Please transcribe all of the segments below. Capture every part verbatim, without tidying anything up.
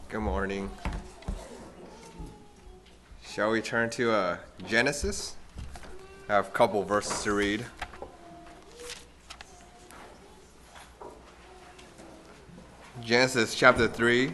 Good morning. Shall we turn to uh, Genesis? I have a couple verses to read. Genesis chapter three.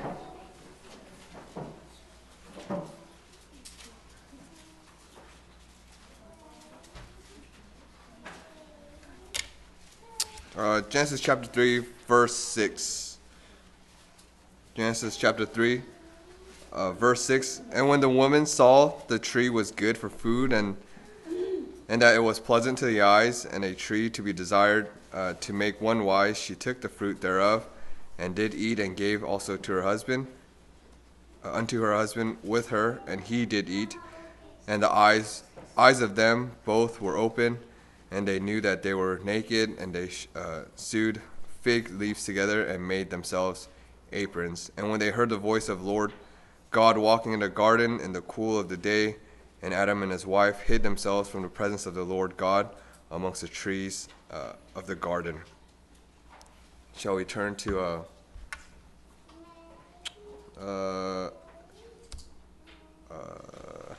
Uh, Genesis chapter three, verse six. Genesis chapter three, uh, verse six. And when the woman saw the tree was good for food, and and that it was pleasant to the eyes, and a tree to be desired uh, to make one wise, she took the fruit thereof, and did eat, and gave also to her husband, uh, unto her husband with her, and he did eat. And the eyes eyes of them both were open, and they knew that they were naked, and they uh, sewed fig leaves together, and made themselves aprons. And when they heard the voice of Lord God walking in the garden in the cool of the day, and Adam and his wife hid themselves from the presence of the Lord God amongst the trees uh, of the garden. Shall we turn to uh, uh, uh,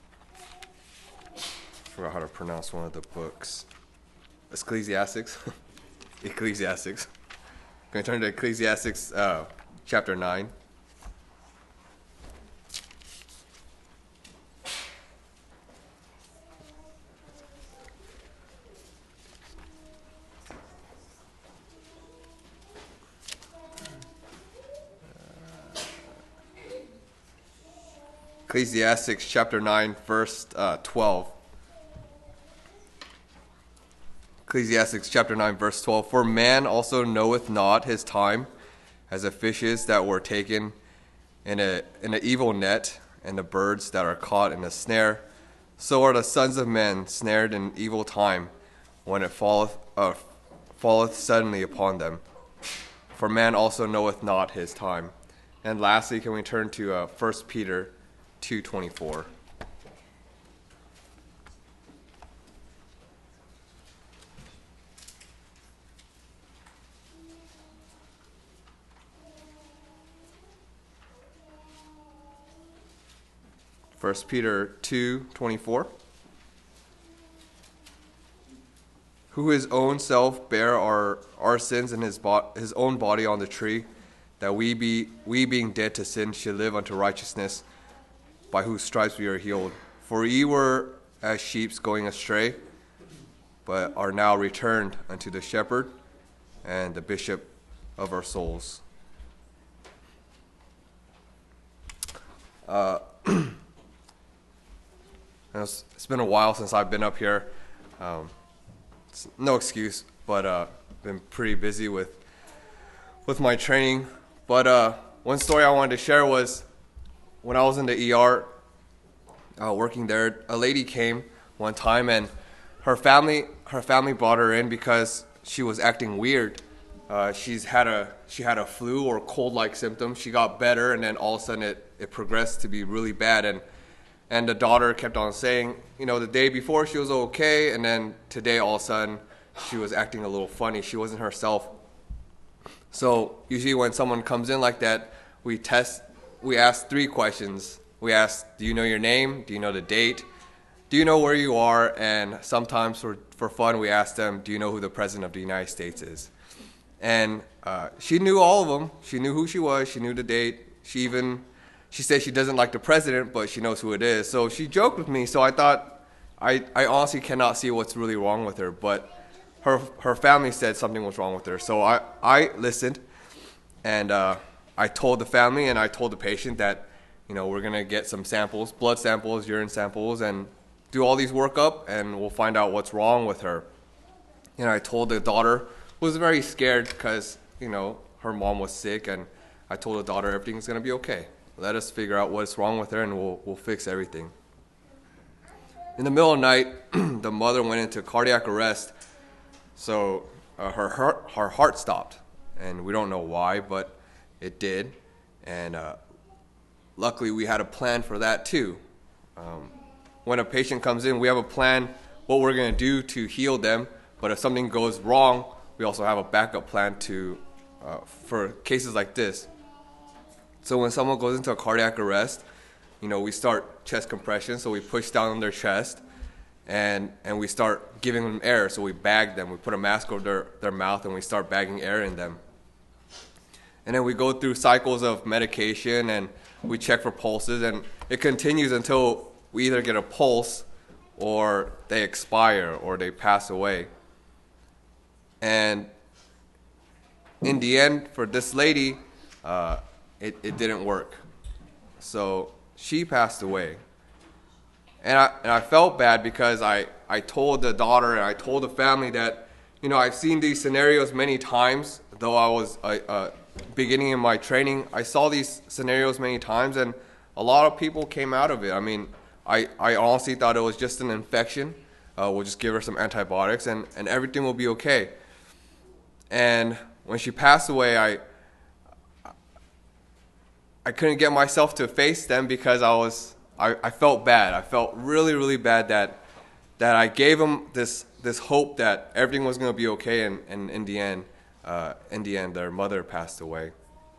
forgot how to pronounce one of the books. Ecclesiastics. Ecclesiastics. Going to turn to Ecclesiastics uh, chapter nine. Ecclesiastics chapter nine, verse uh, twelve. Ecclesiastics chapter nine, verse twelve. For man also knoweth not his time, as the fishes that were taken in a in an evil net, and the birds that are caught in a snare. So are the sons of men snared in evil time, when it falleth uh, falleth suddenly upon them. For man also knoweth not his time. And lastly, can we turn to uh, First Peter two twenty-four. First Peter two twenty-four. Who his own self bare our, our sins in his, bo- his own body on the tree, that we be we being dead to sin should live unto righteousness, by whose stripes we are healed. For ye were as sheep going astray, but are now returned unto the shepherd and the bishop of our souls. Uh, it's, it's been a while since I've been up here. Um, it's no excuse, but uh, been pretty busy with with my training. But uh, one story I wanted to share was, when I was in the E R uh, working there, a lady came one time, and her family her family brought her in because she was acting weird. Uh, she's had a she had a flu or cold-like symptom. She got better, and then all of a sudden it, it progressed to be really bad. And and the daughter kept on saying, you know, the day before she was okay, and then today all of a sudden she was acting a little funny. She wasn't herself. So usually when someone comes in like that, we test. We ask three questions. We ask, do you know your name? Do you know the date? Do you know where you are? And sometimes for, for fun, we ask them, do you know who the President of the United States is? And uh, she knew all of them. She knew who she was. She knew the date. She even, she said she doesn't like the president, but she knows who it is. So she joked with me. So I thought, I, I honestly cannot see what's really wrong with her. But her her family said something was wrong with her. So I, I listened, and uh, I told the family and I told the patient that, you know, we're going to get some samples, blood samples, urine samples, and do all these workup, and we'll find out what's wrong with her. And I told the daughter, who was very scared because, you know, her mom was sick, and I told the daughter everything's going to be okay. Let us figure out what's wrong with her, and we'll we'll fix everything. In the middle of the night, the mother went into cardiac arrest, so uh, her, her, her heart stopped, and we don't know why, but it did. And uh, luckily, we had a plan for that too. Um, when a patient comes in, we have a plan what we're going to do to heal them. But if something goes wrong, we also have a backup plan to uh, for cases like this. So when someone goes into a cardiac arrest, you know, we start chest compression, so we push down on their chest, and and we start giving them air, so we bag them. We put a mask over their, their mouth, and we start bagging air in them. And then we go through cycles of medication, and we check for pulses, and it continues until we either get a pulse or they expire or they pass away. And in the end, for this lady, uh, it, it didn't work. So she passed away. And I, and I felt bad because I, I told the daughter and I told the family that, you know, I've seen these scenarios many times, though I was uh, uh, beginning in my training. I saw these scenarios many times, and a lot of people came out of it. I mean, I, I honestly thought it was just an infection. Uh, we'll just give her some antibiotics, and, and everything will be okay. And when she passed away, I I couldn't get myself to face them because I was I, I felt bad. I felt really, really bad that that I gave them this this hope that everything was going to be okay, and, and in the end, uh, in the end, their mother passed away.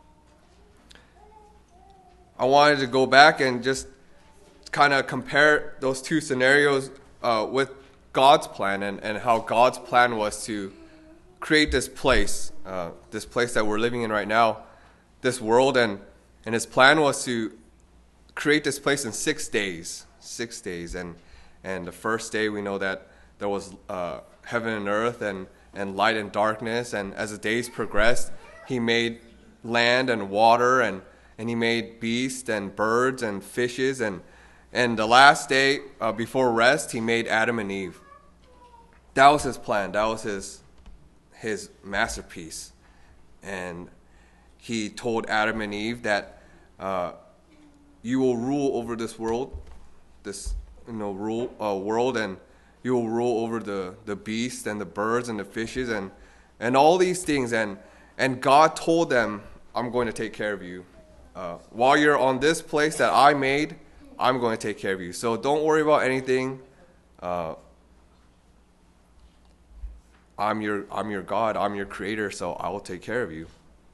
I wanted to go back and just kind of compare those two scenarios uh, with God's plan, and, and how God's plan was to create this place, uh, this place that we're living in right now, this world, and, and his plan was to create this place in six days, six days, and and the first day we know that there was uh, heaven and earth, and, and light and darkness, and as the days progressed, he made land and water, and, and he made beasts and birds and fishes, and and the last day uh, before rest, he made Adam and Eve. That was his plan. That was his his masterpiece. And he told Adam and Eve that uh, you will rule over this world, this you know rule uh, world, and you will rule over the, the beasts and the birds and the fishes and and all these things. And and God told them, I'm going to take care of you. Uh, while you're on this place that I made, I'm going to take care of you. So don't worry about anything. Uh, I'm your I'm your God. I'm your creator. So I will take care of you.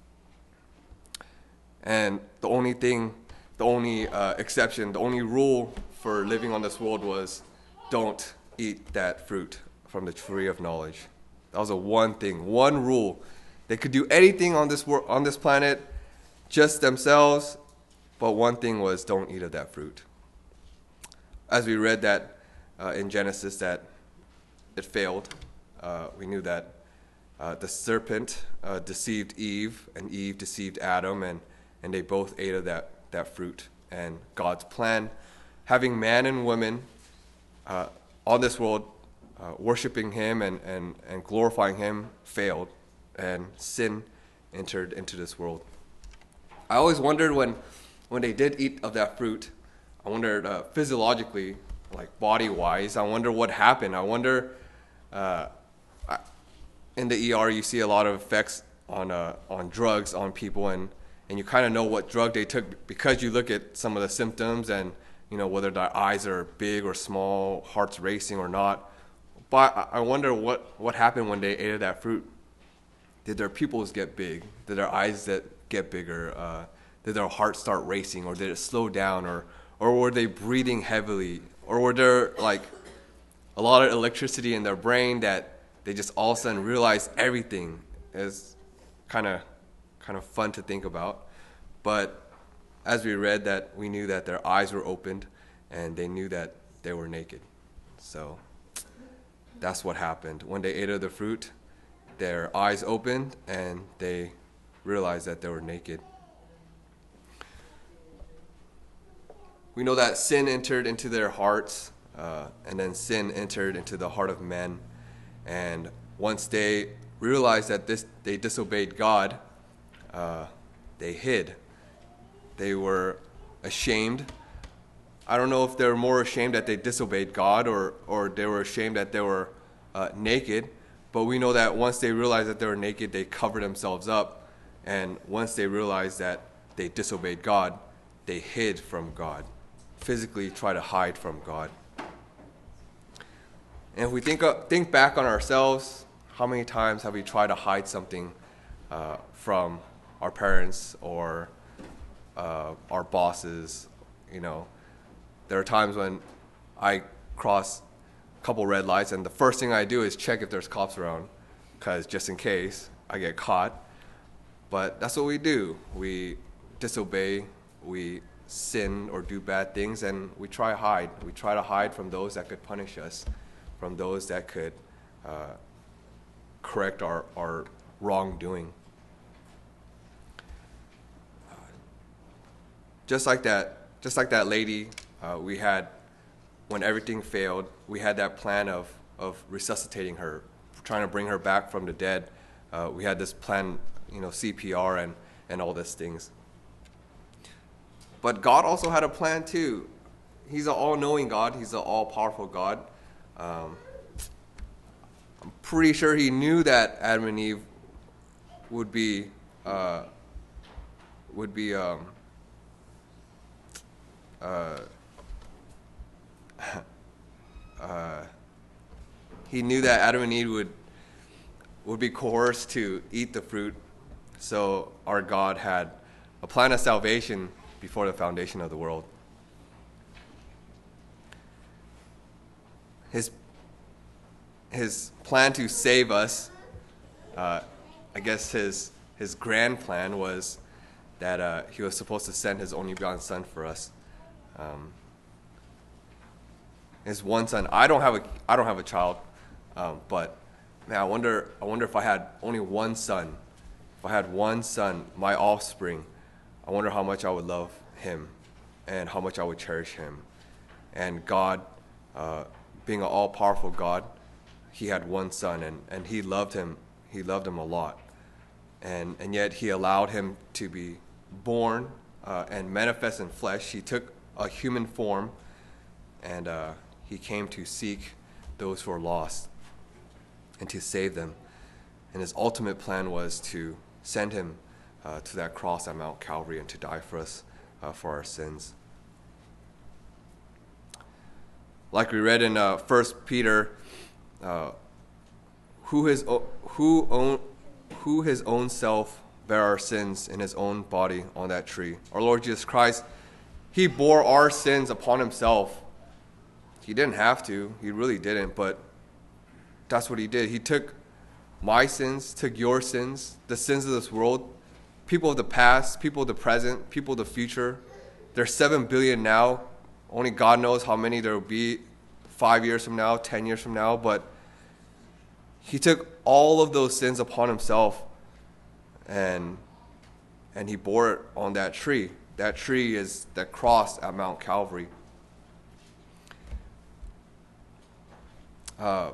And the only thing, the only uh, exception, the only rule for living on this world was, don't eat that fruit from the tree of knowledge. That was a one thing, one rule. They could do anything on this world, on this planet, just themselves. But one thing was, don't eat of that fruit. As we read that uh, in Genesis, that it failed. Uh, we knew that uh, the serpent uh, deceived Eve, and Eve deceived Adam, and, and they both ate of that, that fruit. And God's plan, having man and woman uh, on this world, uh, worshiping him and, and, and glorifying him, failed, and sin entered into this world. I always wondered when, when they did eat of that fruit, I wondered uh, physiologically, like body-wise, I wonder what happened. I wonder, uh, I, in the E R you see a lot of effects on uh, on drugs on people, and, and you kind of know what drug they took because you look at some of the symptoms, and you know whether their eyes are big or small, heart's racing or not. But I wonder what, what happened when they ate of that fruit. Did their pupils get big? Did their eyes that get bigger? Uh, did their heart start racing, or did it slow down, or or were they breathing heavily, or were there like a lot of electricity in their brain that they just all of a sudden realized everything? Is kind of kind of fun to think about. But as we read that, we knew that their eyes were opened and they knew that they were naked. So that's what happened. When they ate of the fruit, their eyes opened and they realized that they were naked. We know that sin entered into their hearts, uh, and then sin entered into the heart of men. And once they realized that this, they disobeyed God, uh, they hid. They were ashamed. I don't know if they were more ashamed that they disobeyed God, or, or they were ashamed that they were uh, naked. But we know that once they realized that they were naked, they covered themselves up. And once they realized that they disobeyed God, they hid from God, physically try to hide from God. And if we think uh, think back on ourselves, how many times have we tried to hide something uh, from our parents, or uh, bosses. You know, there are times when I cross a couple red lights, and the first thing I do is check if there's cops around, because just in case I get caught. But that's what we do. We disobey, we sin or do bad things, and we try to hide. We try to hide from those that could punish us, from those that could uh, correct our, our wrongdoing. Uh, just like that, just like that lady, uh, we had, when everything failed, we had that plan of, of resuscitating her, trying to bring her back from the dead. Uh, we had this plan, you know, C P R and, and all these things. But God also had a plan too. He's an all-knowing God. He's an all-powerful God. Um, I'm pretty sure he knew that Adam and Eve would be uh, would be um, uh, uh, he knew that Adam and Eve would would be coerced to eat the fruit. So our God had a plan of salvation before the foundation of the world. His his plan to save us, uh, I guess his his grand plan was that uh, he was supposed to send his only begotten Son for us. Um, his one son. I don't have a I don't have a child, um, but man, I wonder I wonder if I had only one son, if I had one son, my offspring, I wonder how much I would love him, and how much I would cherish him. And God, uh, being an all-powerful God, he had one son, and, and he loved him. He loved him a lot, and and yet he allowed him to be born uh, and manifest in flesh. He took a human form, and uh, he came to seek those who are lost and to save them. And his ultimate plan was to send him uh, to that cross at Mount Calvary and to die for us, uh, for our sins. Like we read in uh, First Peter, uh, who his o- who own who his own self bare our sins in his own body on that tree. Our Lord Jesus Christ, he bore our sins upon himself. He didn't have to. He really didn't, but that's what he did. He took my sins, took your sins, the sins of this world, people of the past, people of the present, people of the future. There's seven billion now. Only God knows how many there will be five years from now, ten years from now. But he took all of those sins upon himself, and and he bore it on that tree. That tree is that cross at Mount Calvary. Uh,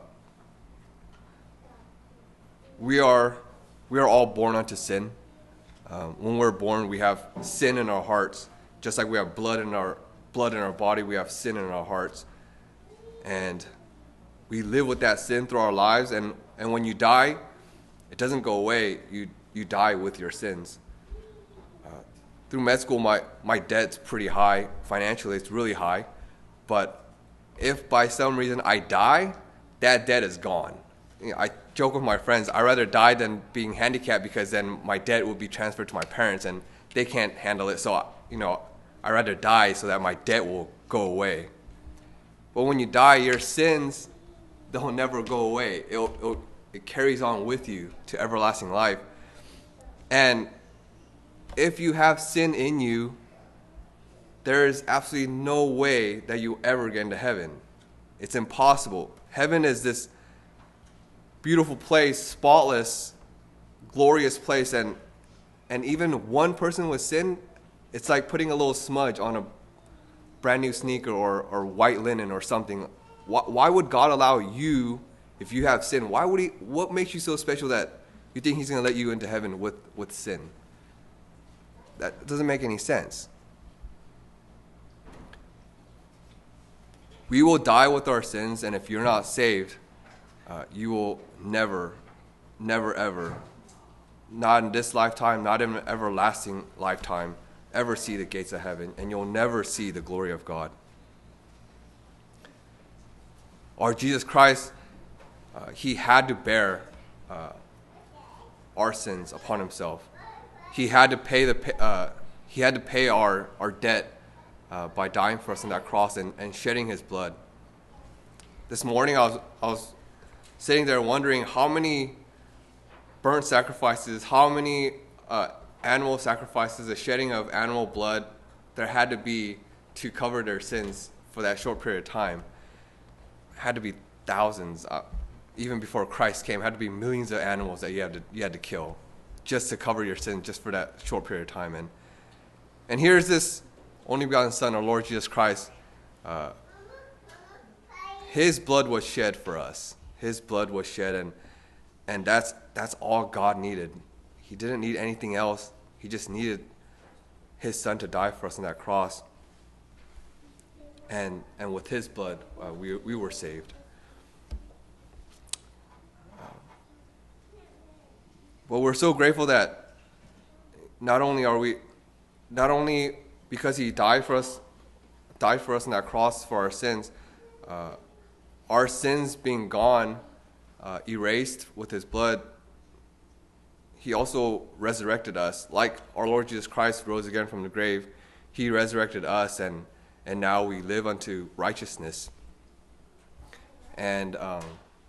we are we are all born unto sin. Um, when we're born, we have sin in our hearts, just like we have blood in our blood in our body. We have sin in our hearts, and we live with that sin through our lives. And, and when you die, it doesn't go away. You you die with your sins. Uh, through med school, my my debt's pretty high financially. It's really high, but if by some reason I die, that debt is gone. You know, I joke with my friends, I'd rather die than being handicapped, because then my debt would be transferred to my parents and they can't handle it. So, you know, I'd rather die so that my debt will go away. But when you die, your sins, they'll never go away. It'll, it'll, it carries on with you to everlasting life. And if you have sin in you, there is absolutely no way that you ever get into heaven. It's impossible. Heaven is this beautiful place, spotless, glorious place, and and even one person with sin, it's like putting a little smudge on a brand new sneaker or, or white linen or something. Why, why would God allow you, if you have sin, why would he, what makes you so special that you think he's going to let you into heaven with, with sin? That doesn't make any sense. We will die with our sins, and if you're not saved, uh, you will never, never, ever, not in this lifetime, not in an everlasting lifetime, ever see the gates of heaven, and you'll never see the glory of God. Our Jesus Christ, uh, he had to bear uh, our sins upon himself. He had to pay the uh, He had to pay our, our debt uh, by dying for us on that cross and, and shedding his blood. This morning I was, I was sitting there wondering how many burnt sacrifices, how many uh, animal sacrifices, the shedding of animal blood there had to be to cover their sins for that short period of time. It had to be thousands. Uh, even before Christ came, it had to be millions of animals that you had to you had to kill just to cover your sins, just for that short period of time. And and here's this only begotten Son, our Lord Jesus Christ. Uh, his blood was shed for us. His blood was shed, and and that's that's all God needed. He didn't need anything else. He just needed his Son to die for us on that cross. And and with his blood, uh, we we were saved. But we're so grateful that not only are we, not only because he died for us, died for us on that cross for our sins, uh, our sins being gone, uh, erased with his blood, he also resurrected us. Like our Lord Jesus Christ rose again from the grave, he resurrected us, and, and now we live unto righteousness. And um,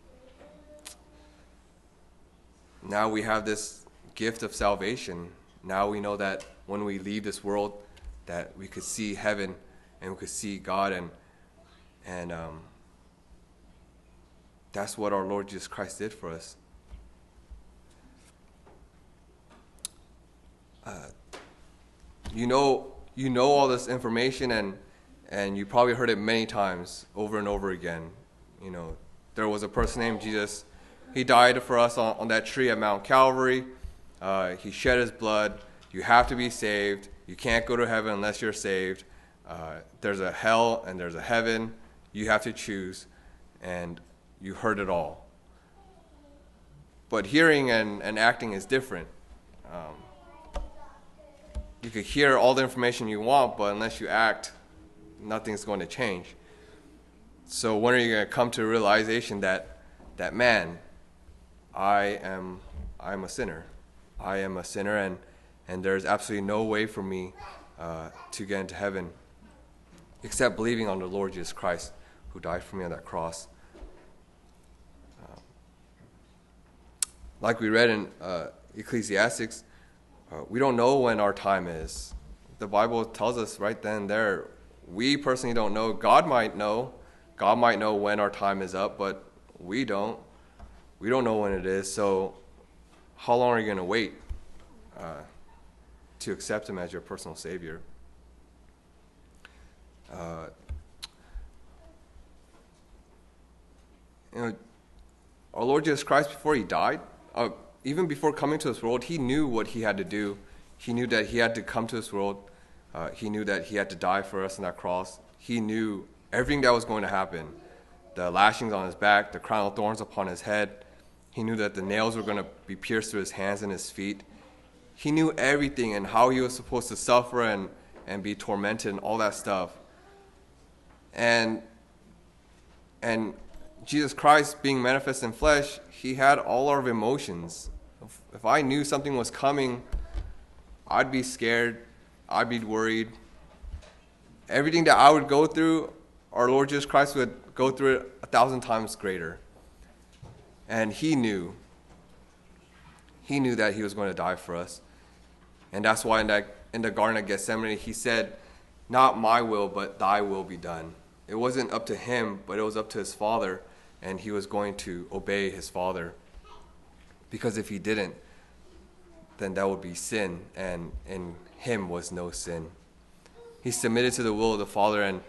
now we have this gift of salvation. Now we know that when we leave this world, that we could see heaven and we could see God, and and um, that's what our Lord Jesus Christ did for us. Uh, you know, you know all this information, and and you probably heard it many times over and over again. You know, there was a person named Jesus. He died for us on, on that tree at Mount Calvary. Uh, he shed his blood. You have to be saved. You can't go to heaven unless you're saved. Uh, there's a hell and there's a heaven. You have to choose. And you heard it all. But hearing and, and acting is different. Um, you could hear all the information you want, but unless you act, nothing's going to change. So when are you going to come to a realization that, that man, I am I'm a sinner. I am a sinner, and, and there's absolutely no way for me uh, to get into heaven except believing on the Lord Jesus Christ, who died for me on that cross. Uh, like we read in uh, Ecclesiastes, uh, we don't know when our time is. The Bible tells us right then and there. We personally don't know. God might know. God might know when our time is up, but we don't. We don't know when it is, so how long are you going to wait uh, to accept him as your personal Savior? Uh, you know, our Lord Jesus Christ, before he died, uh, even before coming to this world, he knew what he had to do. He knew that he had to come to this world. Uh, he knew that he had to die for us on that cross. He knew everything that was going to happen. The lashings on his back, the crown of thorns upon his head. He knew that the nails were going to be pierced through his hands and his feet. He knew everything and how he was supposed to suffer and, and be tormented and all that stuff. And, and Jesus Christ being manifest in flesh, he had all our emotions. If, if I knew something was coming, I'd be scared. I'd be worried. Everything that I would go through, our Lord Jesus Christ would go through it a thousand times greater. And he knew. He knew that he was going to die for us. And that's why in, that, in the Garden of Gethsemane, he said, not my will, but thy will be done. It wasn't up to him, but it was up to his Father. And he was going to obey his Father. Because if he didn't, then that would be sin. And in him was no sin. He submitted to the will of the Father. And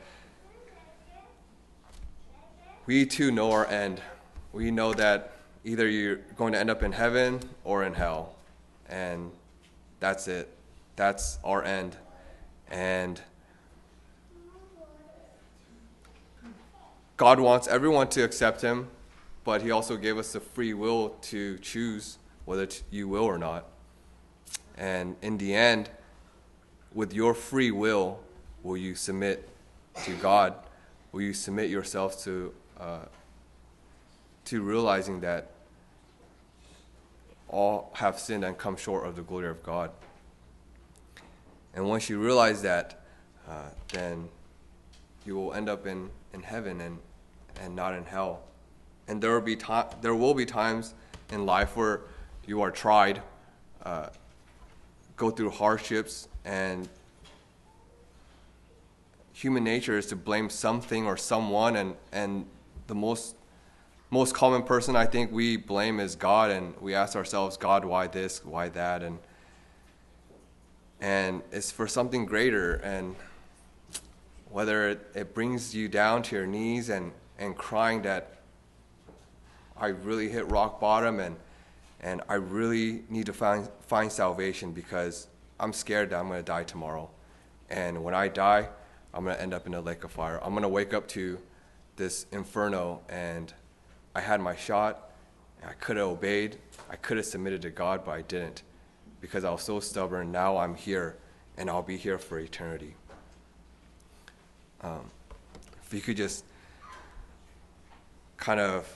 we too know our end. We know that either you're going to end up in heaven or in hell. And that's it. That's our end. And God wants everyone to accept him, but he also gave us the free will to choose whether you will or not. And in the end, with your free will, will you submit to God? Will you submit yourself to uh, to realizing that all have sinned and come short of the glory of God? And once you realize that, uh, then you will end up in, in heaven and, and not in hell. And there will be time, there will be times in life where you are tried, uh, go through hardships, and human nature is to blame something or someone, and, and the most most common person I think we blame is God, and we ask ourselves, God, why this, why that, and and it's for something greater. And whether it, it brings you down to your knees and, and crying that I really hit rock bottom, and and I really need to find find salvation because I'm scared that I'm going to die tomorrow. And when I die, I'm going to end up in a lake of fire. I'm going to wake up to this inferno, and I had my shot, and I could have obeyed. I could have submitted to God, but I didn't because I was so stubborn. Now I'm here, and I'll be here for eternity. Um, if you could just kind of,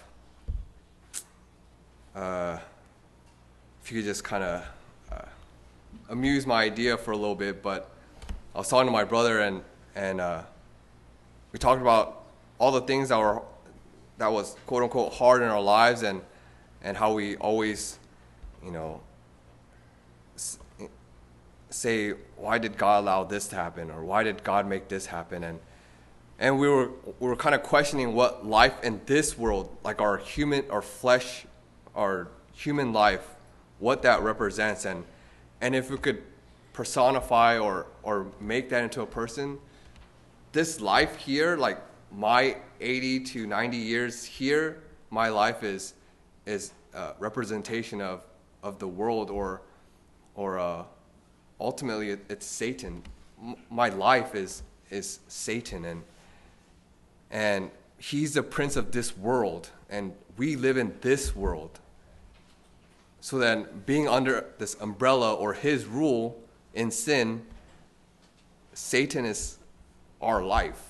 uh, if you could just kind of uh, amuse my idea for a little bit, but I was talking to my brother, and and uh, we talked about all the things that were that was quote unquote hard in our lives, and and how we always, you know, s- say, why did God allow this to happen, or why did God make this happen, and and we were we were kind of questioning what life in this world, like our human, our flesh, our human life, what that represents, and and if we could personify or or make that into a person, this life here, like my eighty to ninety years here, my life is is a representation of of the world, or or uh, ultimately it, it's Satan. M- my life is is Satan, and and he's the prince of this world, and we live in this world. So then, being under this umbrella or his rule in sin, Satan is our life.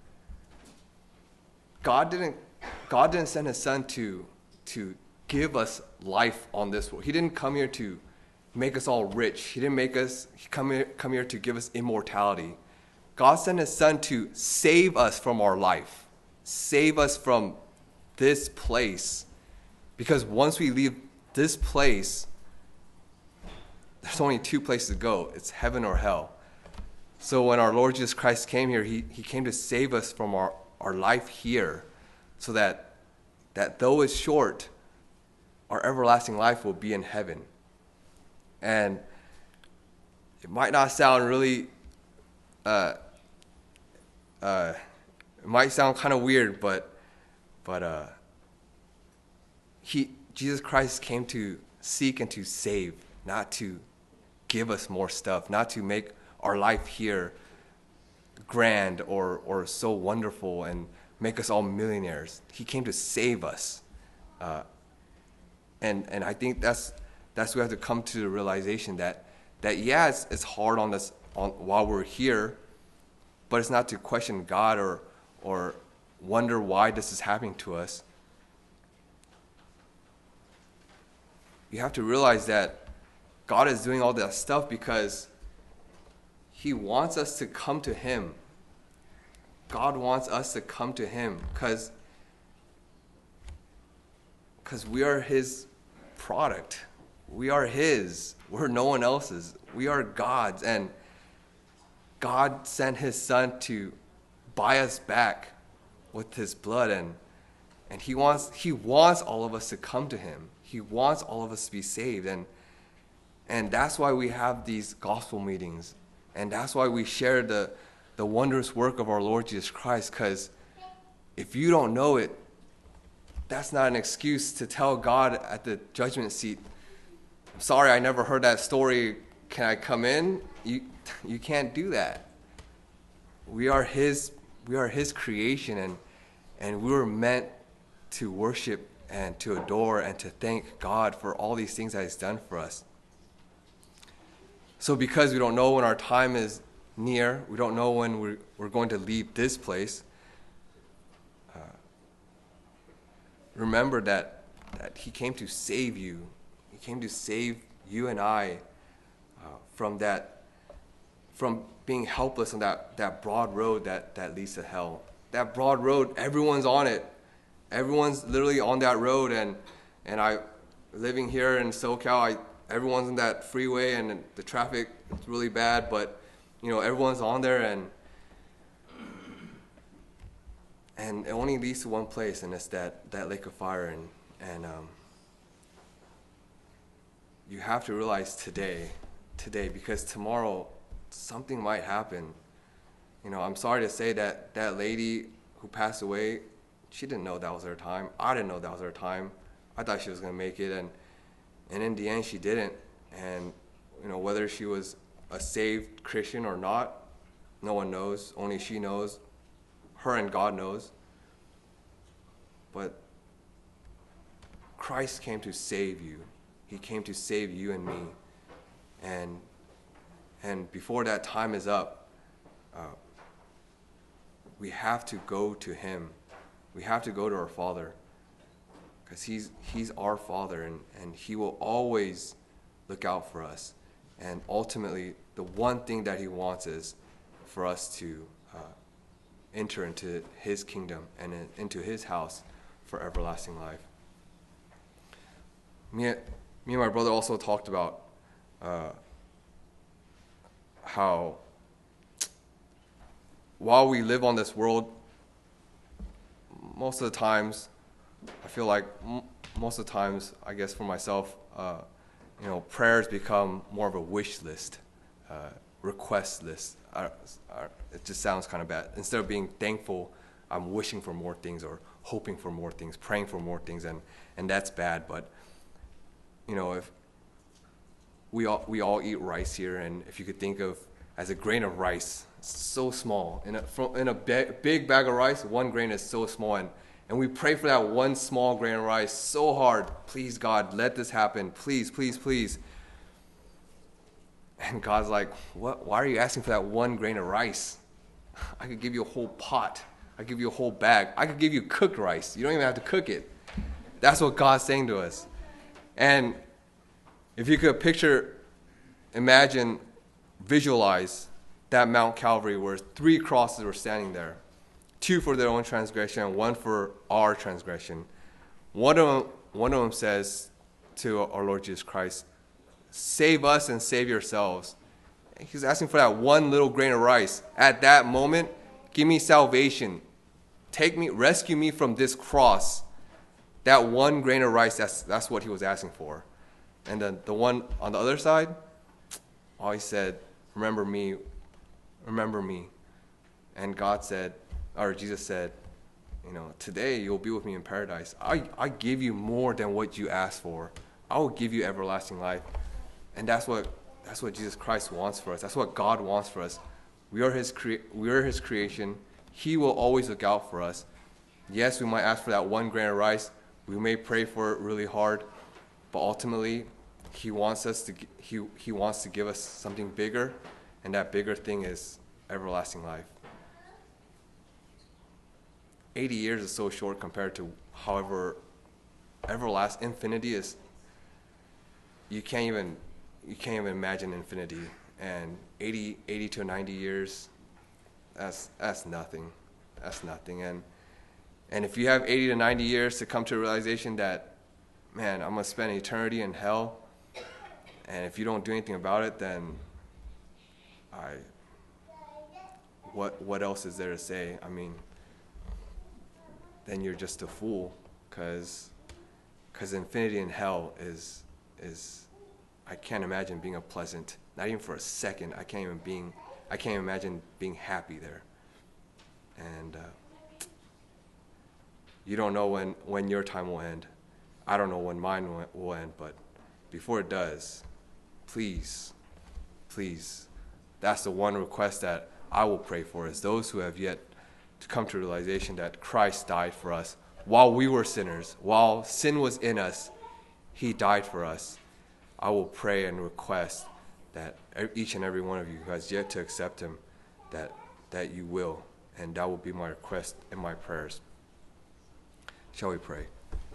God didn't God didn't send his son to to give us life on this world. He didn't come here to make us all rich. He didn't make us he come here come here to give us immortality. God sent his son to save us from our life. Save us from this place. Because once we leave this place, there's only two places to go. It's heaven or hell. So when our Lord Jesus Christ came here, he, he came to save us from our, our life here, so that that though it's short, our everlasting life will be in heaven. And it might not sound really, uh, uh, it might sound kind of weird, but but uh, he Jesus Christ came to seek and to save, not to give us more stuff, not to make our life here grand or or so wonderful and make us all millionaires. He came to save us, uh, and and I think that's that's we have to come to the realization that that yeah, it's, it's hard on us on while we're here, but it's not to question God or or wonder why this is happening to us. You have to realize that God is doing all that stuff because he wants us to come to him. God wants us to come to him because because we are his product. We are his. We're no one else's. We are God's. And God sent his son to buy us back with his blood. And, and he wants he wants all of us to come to him. He wants all of us to be saved. And, and that's why we have these gospel meetings. And that's why we share the, the wondrous work of our Lord Jesus Christ, because if you don't know it, that's not an excuse to tell God at the judgment seat, I'm sorry, I never heard that story. Can I come in? You, you can't do that. We are his, we are his creation, and, and we were meant to worship and to adore and to thank God for all these things that he's done for us. So because we don't know when our time is near, we don't know when we're, we're going to leave this place, uh, remember that, that he came to save you. He came to save you and I uh, from that from being helpless on that, that broad road that, that leads to hell. That broad road, everyone's on it. Everyone's literally on that road, and and I, living here in SoCal, I everyone's on that freeway, and the traffic is really bad, but you know, everyone's on there, and and it only leads to one place, and it's that, that lake of fire. And and um, you have to realize today, today, because tomorrow something might happen. You know, I'm sorry to say that that lady who passed away, she didn't know that was her time. I didn't know that was her time. I thought she was going to make it, and and in the end, she didn't. And, you know, whether she was a saved Christian or not, no one knows. Only she knows. Her and God knows. But Christ came to save you. He came to save you and me. And and before that time is up, uh, we have to go to him. We have to go to our Father, because he's he's our Father, and, and he will always look out for us. And ultimately, the one thing that he wants is for us to uh, enter into his kingdom and in, into his house for everlasting life. Me, me and my brother also talked about uh, how while we live on this world, most of the times, I feel like m- most of the times, I guess for myself, uh, you know, prayers become more of a wish list, uh, request list. I, I, it just sounds kind of bad. Instead of being thankful, I'm wishing for more things or hoping for more things, praying for more things, and, and that's bad. But, you know, if we all we all eat rice here, and if you could think of as a grain of rice, so small. In a, from, in a big, big bag of rice, one grain is so small, and, and we pray for that one small grain of rice so hard. Please, God, let this happen. Please, please, please. And God's like, what? Why are you asking for that one grain of rice? I could give you a whole pot. I could give you a whole bag. I could give you cooked rice. You don't even have to cook it. That's what God's saying to us. And if you could picture, imagine, visualize that Mount Calvary where three crosses were standing there, two for their own transgression and one for our transgression. One of them, one of them says to our Lord Jesus Christ, save us and save yourselves. And he's asking for that one little grain of rice. At that moment, give me salvation. Take me, rescue me from this cross. That one grain of rice, that's, that's what he was asking for. And then the one on the other side, all he said, remember me, remember me. And God said, or Jesus said, you know, today you'll be with me in paradise. I, I give you more than what you asked for. I will give you everlasting life. And that's what that's what Jesus Christ wants for us. That's what God wants for us. We are his crea- we are his creation. He will always look out for us. Yes, we might ask for that one grain of rice. We may pray for it really hard, but ultimately, he wants us to he he wants to give us something bigger, and that bigger thing is everlasting life. eighty years is so short compared to however everlasting infinity is. You can't even you can't even imagine infinity. And eighty, eighty to ninety years, that's that's nothing. That's nothing. And and if you have eighty to ninety years to come to a realization that, man, I'm gonna spend eternity in hell, and if you don't do anything about it, then I what what else is there to say? I mean, then you're just a fool, because because infinity in hell is is I can't imagine being a pleasant, not even for a second. I can't even being I can't imagine being happy there. And uh, you don't know when when your time will end. I don't know when mine will end, but before it does, please, please, that's the one request that I will pray for, is those who have yet to come to realization that Christ died for us while we were sinners, while sin was in us. He died for us. I will pray and request that each and every one of you who has yet to accept him, that that you will, and that will be my request and my prayers. Shall we pray?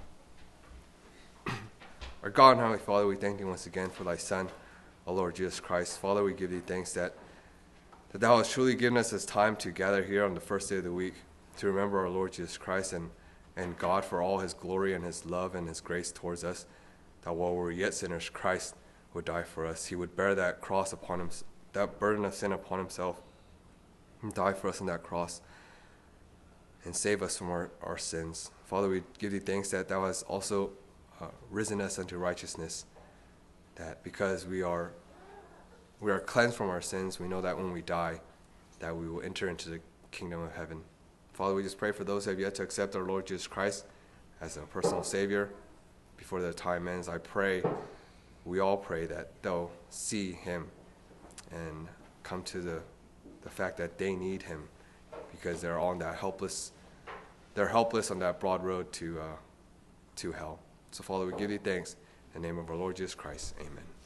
Our God and Heavenly Father, we thank you once again for thy Son, our Lord Jesus Christ. Father, we give thee thanks that that thou hast truly given us this time to gather here on the first day of the week to remember our Lord Jesus Christ and, and God for all his glory and his love and his grace towards us, that while we were yet sinners, Christ would die for us. He would bear that cross upon him, that burden of sin upon himself, and die for us on that cross and save us from our, our sins. Father, we give thee thanks that thou hast also uh, risen us unto righteousness, that because we are we are cleansed from our sins, we know that when we die, that we will enter into the kingdom of heaven. Father, we just pray for those who have yet to accept our Lord Jesus Christ as a personal Savior before their time ends. I pray, we all pray that they'll see him and come to the, the fact that they need him because they're on that helpless, they're helpless on that broad road to, uh, to hell. So Father, we give thee thanks in the name of our Lord Jesus Christ. Amen.